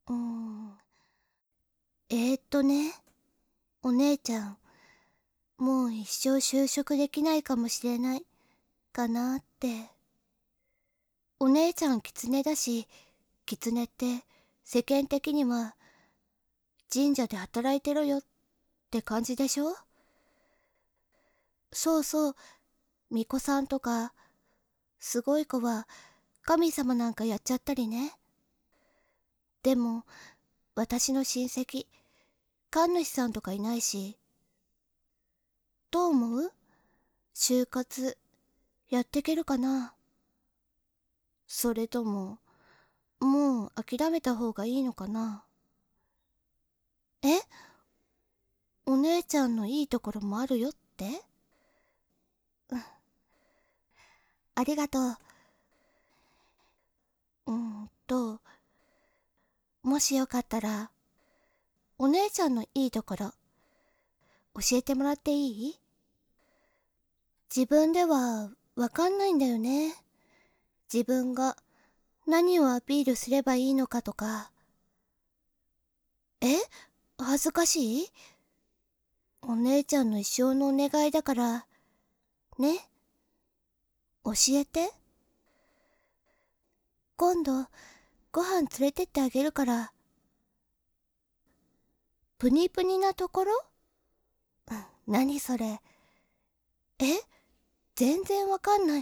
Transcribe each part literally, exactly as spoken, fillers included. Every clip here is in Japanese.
うーん。えーっとね、お姉ちゃん、もう一生就職できないかもしれないかなって。お姉ちゃん狐だし、狐って世間的には神社で働いてろよって感じでしょ？そうそう、巫女さんとか、すごい子は神様なんかやっちゃったりね。でも、私の親戚、神主さんとかいないし、どう思う？就活、やってけるかな？それとも、もう諦めた方がいいのかな？え？お姉ちゃんのいいところもあるよって？うん、ありがとう。うーんと、もしよかったら、お姉ちゃんのいいところ、教えてもらっていい？自分ではわかんないんだよね。自分が何をアピールすればいいのかとか。え？恥ずかしい？お姉ちゃんの一生のお願いだから、ね、教えて。今度、ご飯連れてってあげるから。プニプニなところ？うん、何それ。え？全然わかんない。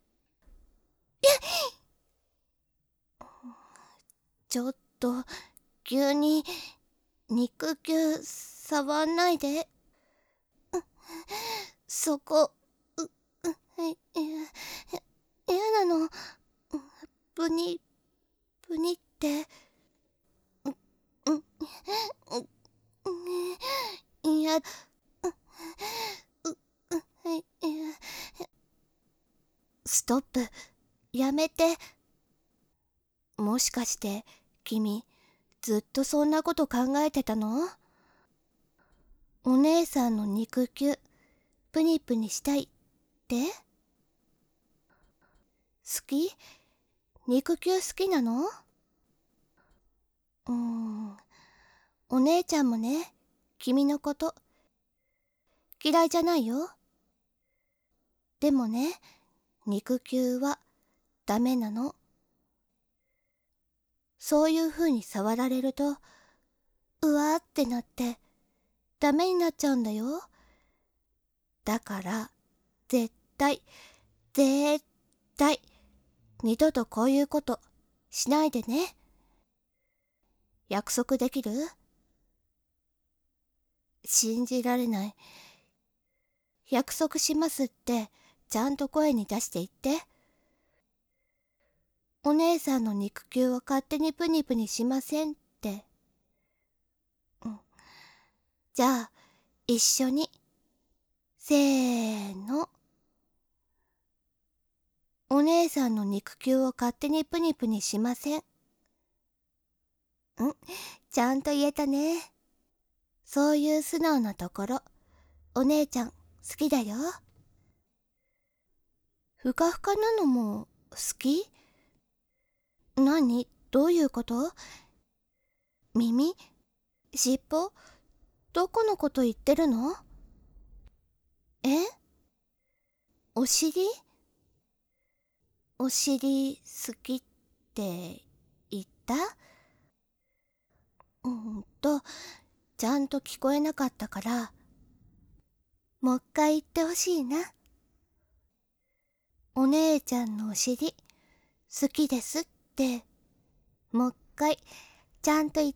ちょっと、急に、肉球、触んないで。そこ、う、う、い、いや、やなの。プニ、プニって、う、う、う、いや、う、う、いや、ストップ、やめて。もしかして、君、ずっとそんなこと考えてたの？お姉さんの肉球、プニプニしたいって？好き？肉球好きなの？うーん、お姉ちゃんもね、君のこと、嫌いじゃないよ。でもね、肉球はダメなの。そういう風に触られると、うわーってなって、ダメになっちゃうんだよ。だから、絶対、絶対、二度とこういうことしないでね。約束できる？信じられない。約束しますって、ちゃんと声に出して言って。お姉さんの肉球を勝手にプニプニしませんって。うん。じゃあ、一緒に。せーの。お姉さんの肉球を勝手にプニプニしません。ん？ちゃんと言えたね。そういう素直なところ、お姉ちゃん好きだよ。ふかふかなのも好き？何？どういうこと？耳？尻尾？どこのこと言ってるの？え？お尻？お尻好きって言った？うーんと、ちゃんと聞こえなかったから、もう一回言ってほしいな。お姉ちゃんのお尻、好きですって、もう一回、ちゃんと言って。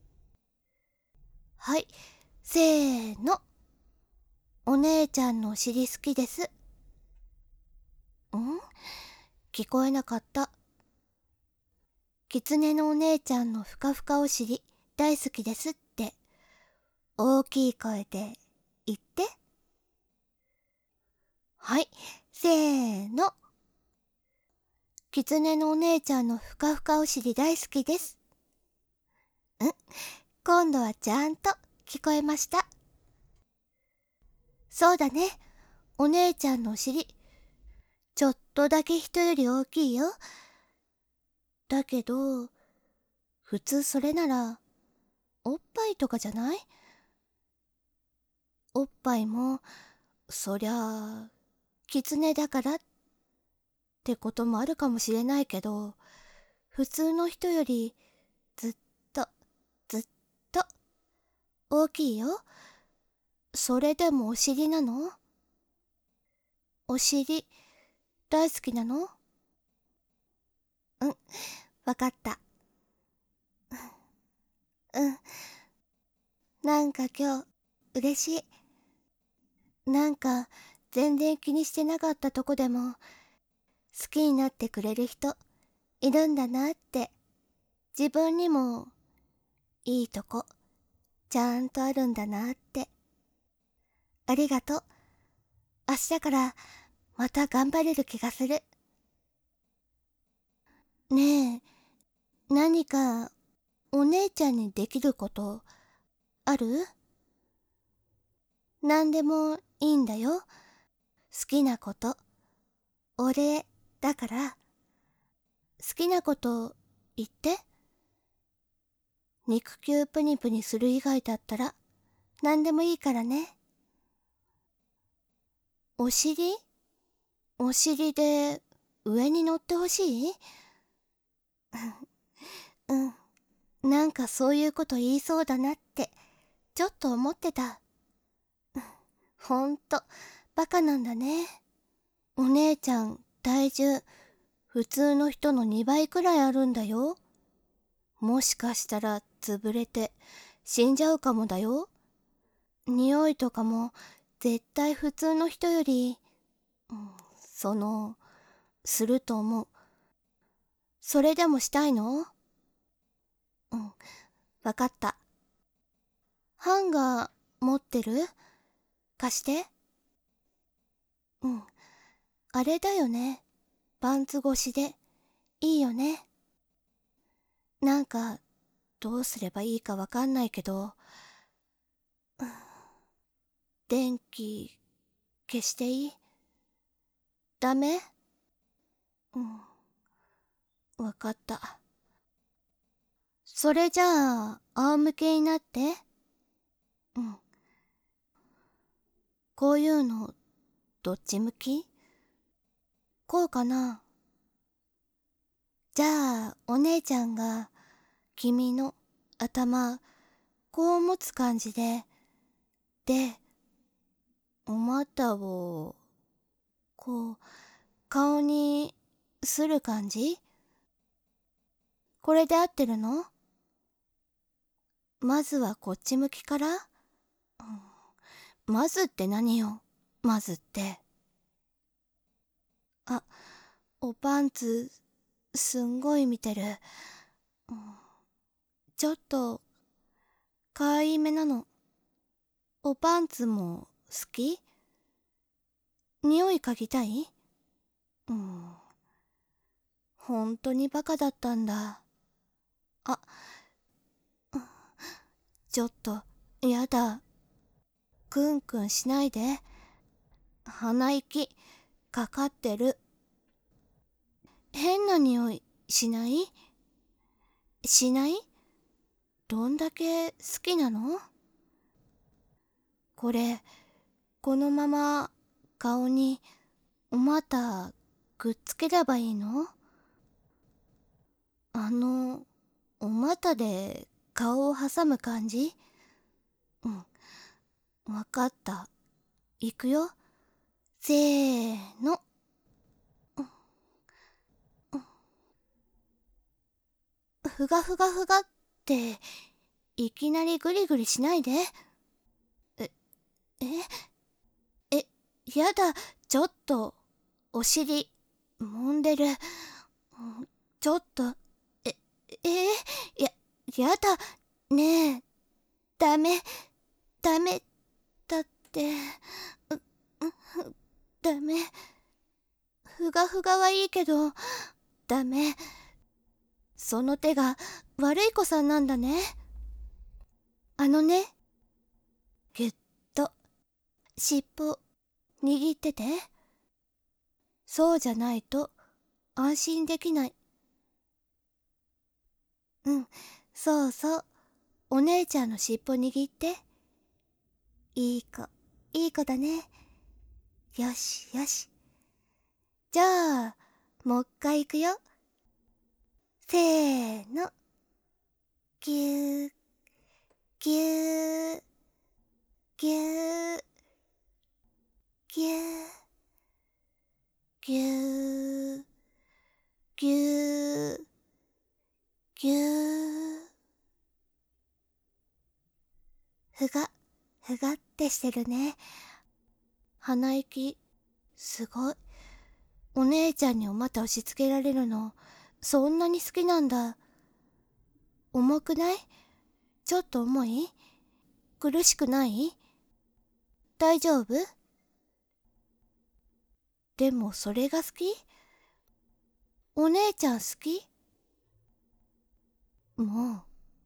はい、せーの。お姉ちゃんのお尻好きです。ん？聞こえなかった。狐のお姉ちゃんのふかふかお尻、大好きですって、大きい声で言って。はい、せーの。狐のお姉ちゃんのふかふかお尻大好きです。ん？今度はちゃんと聞こえました。そうだね。お姉ちゃんのお尻、ちょっとだけ人より大きいよ。だけど、 普通それなら、おっぱいとかじゃない？おっぱいも、そりゃあ、狐だからってこともあるかもしれないけど、普通の人よりずっと、ずっと大きいよ。それでもお尻なの？お尻、大好きなの？うん、わかった。うん。なんか今日、嬉しい。なんか、全然気にしてなかったとこでも、好きになってくれる人、いるんだなって、自分にも、いいとこ、ちゃんとあるんだなって。ありがとう。明日から、また頑張れる気がする。ねえ、何か、お姉ちゃんにできること、ある？何でもいいんだよ。好きなこと、お礼だから、好きなこと言って。肉球プニプニする以外だったら何でもいいからね。お尻？お尻で上に乗ってほしい？うん。なんかそういうこと言いそうだなってちょっと思ってた。ほんとバカなんだね。お姉ちゃん体重普通の人のにばいくらいあるんだよ。もしかしたら潰れて死んじゃうかもだよ。匂いとかも絶対普通の人より、うん、その、すると思う。それでもしたいの？うん、わかった。ハンガー持ってる？貸して。うん、あれだよね。パンツ越しで、いいよね。なんか、どうすればいいかわかんないけど、うん、電気、消していい？ダメ？うん、わかった。それじゃあ、仰向けになって。うん。こういうの、どっち向き？こうかな？じゃあ、お姉ちゃんが、君の頭、こう持つ感じで、で、お股を、こう、顔に、する感じ？これで合ってるの？まずはこっち向きから？うん、まずって何よ、まずって。あ、おパンツ、すんごい見てる。うん、ちょっと、かわいいめなの。おパンツも好き？匂い嗅ぎたい？うん。本当にバカだったんだ。あ、ちょっと、やだ。クンクンしないで。鼻息、かかってる。変な匂い、しない？しない？どんだけ好きなの？これ、このまま、顔に、お股、くっつければいいの？あの、お股で顔を挟む感じ？うん、わかった。いくよ。せーの。ふがふがふがって、いきなりグリグリしないで。え、え、え、やだ、ちょっと、お尻、揉んでる。ちょっと、え、えや、やだ、ねえ、ダメ、ダメ、だって、う、う、ダメ。ふがふがはいいけど、ダメ。その手が悪い子さんなんだね。あのね、ぎゅっと、尻尾、握ってて。そうじゃないと、安心できない。うん、 そうそう。お姉ちゃんの尻尾握って。いい子、いい子だね。よしよし。じゃあ、もう一回行くよ。せーの。ぎゅー、ぎゅー、ぎゅー、ぎゅー、ぎゅー、ぎゅー、ぎゅー。ふが、ふがってしてるね。鼻息、すごい。お姉ちゃんにお股押し付けられるの、そんなに好きなんだ。重くない？ちょっと重い？苦しくない？大丈夫？でもそれが好き？お姉ちゃん好き？も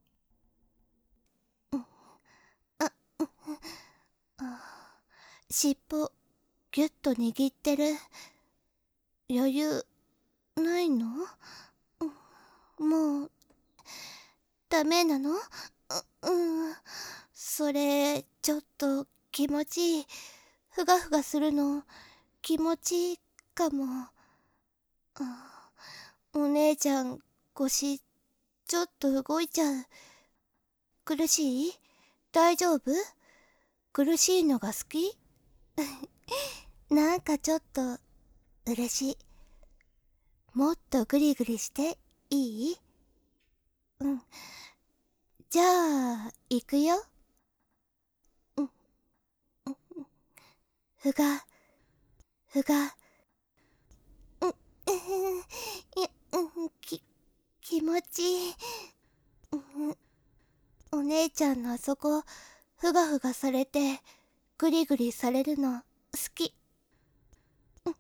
う。うん、あ、うん、あ、尻尾、ぎゅっと握ってる。余裕、ないの？うん、もう、ダメなの？う、うん。それ、ちょっと気持ちいい。ふがふがするの、気持ちいいかも。あ、お姉ちゃん、腰、ちょっと動いちゃう。苦しい？大丈夫？苦しいのが好き？なんかちょっと、嬉しい。もっとグリグリしていい？うん。じゃあ、行くよ。うん、うん、ふが、ふが、うん、いや、うん、き、気持ちいい。うん、お姉ちゃんのあそこ、ふがふがされて、グリグリされるの、好き。うん、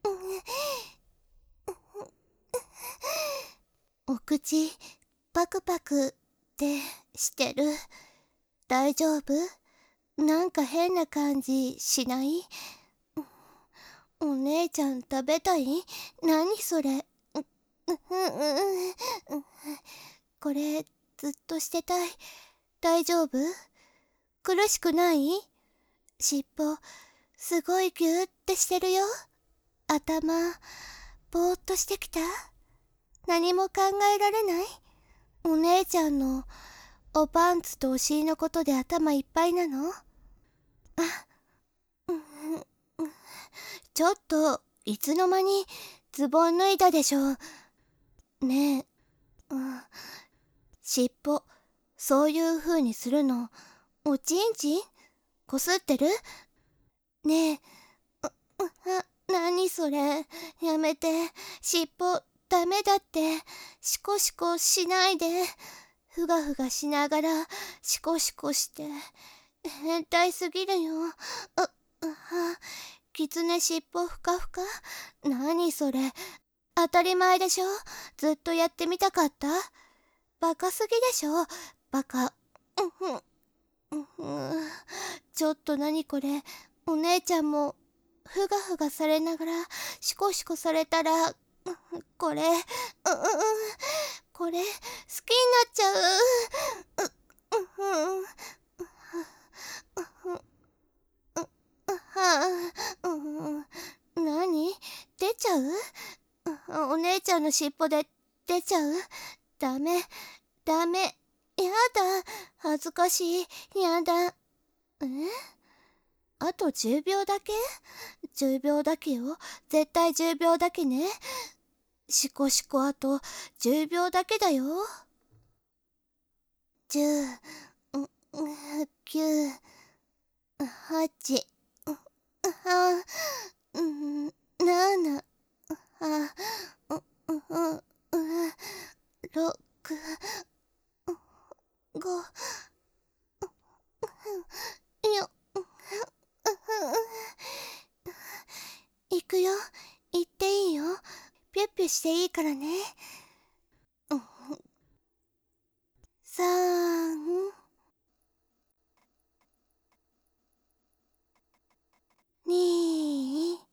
お口、パクパクってしてる？大丈夫？なんか変な感じしない？お姉ちゃん食べたい？何それ？う、う、う、う、これ、ずっとしてたい。大丈夫？苦しくない？尻尾、すごいぎゅーってしてるよ。頭、ぼーっとしてきた？何も考えられない？お姉ちゃんのおパンツとお尻のことで頭いっぱいなの？あ、うん、うん、ちょっと、いつの間にズボン脱いだでしょ。ねえ、うん、尻尾、そういう風にするの、おちんちんこすってる？ねえ、う、う、あ、なにそれ、やめて、尻尾、ダメだって、シコシコしないで、ふがふがしながら、シコシコして、変態すぎるよ。う、う、は、キツネ尻尾ふかふか？なにそれ、当たり前でしょ？ずっとやってみたかった？バカすぎでしょ？バカ。うんふん、うんふん。ちょっと何これ、お姉ちゃんもふがふがされながらシコシコされたら、うん、これ、うんうん、これ好きになっちゃう。う、うんふん、うふん、う、はあ、うん、何？出ちゃう？お姉ちゃんの尻尾で出ちゃう？ダメ、ダメ、やだ、恥ずかしい、やだ。え？あとじゅうびょうだけ？ じゅう 秒だけよ。絶対じゅうびょうだけね。シコシコあとじゅうびょうだけだよ。じゅう、きゅう、はち、は、うん、なな、は、う、う、ろく、ご、よ、行くよ。行っていいよ。ピュッピュしていいからね。さん、に、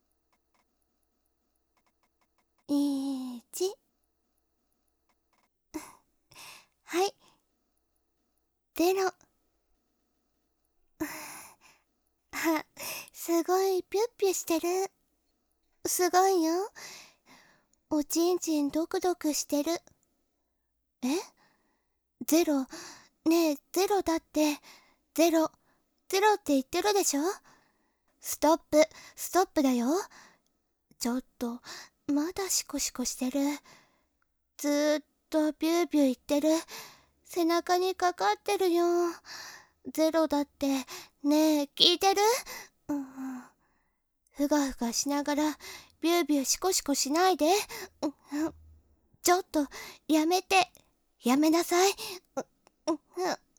いち、 すごいピュッピュしてる。すごいよ。おちんちんドクドクしてる。えゼロ。ねえ、ゼロだって。ゼロ。ゼロって言ってるでしょ。ストップ、ストップだよ。ちょっと、まだシコシコしてる。ずーっとビュービュー言ってる。背中にかかってるよ。ゼロだって。ねえ、聞いてる？うん。ふがふがしながら、ビュービューシコシコしないで。うん、ちょっと、やめて。やめなさい。う、う、う、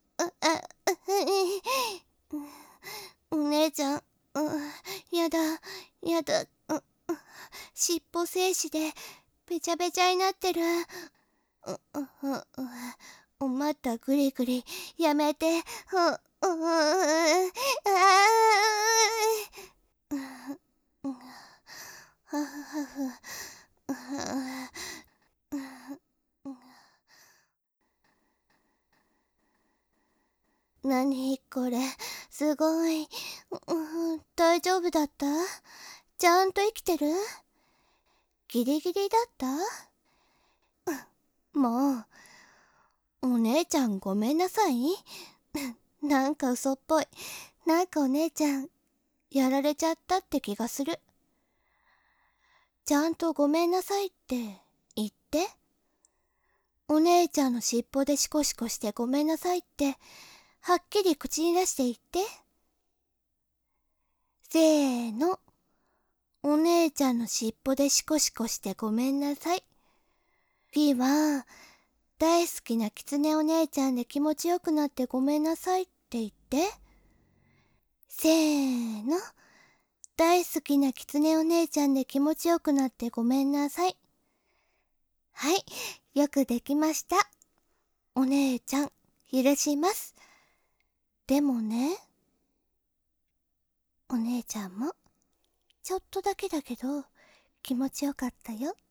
う、お姉ちゃん、う、やだ、やだ、う、尻尾静止で、べちゃべちゃになってる。う、う、う、う、おまたぐりぐり、やめて。う、う、う、あなにこれ、すごい。う、う、大丈夫だった？ちゃんと生きてる？ギリギリだった？もう、お姉ちゃんごめんなさい。なんか嘘っぽい。なんかお姉ちゃん、やられちゃったって気がする。ちゃんとごめんなさいって言って。お姉ちゃんの尻尾でシコシコしてごめんなさいって、はっきり口に出して言って。せーの。お姉ちゃんの尻尾でシコシコしてごめんなさい。ピーは、大好きなキツネお姉ちゃんで気持ちよくなってごめんなさいって言って。せーの。大好きなキツネお姉ちゃんで気持ちよくなってごめんなさい。はい、よくできました。お姉ちゃん、許します。でもね、お姉ちゃんも、ちょっとだけだけど、気持ちよかったよ。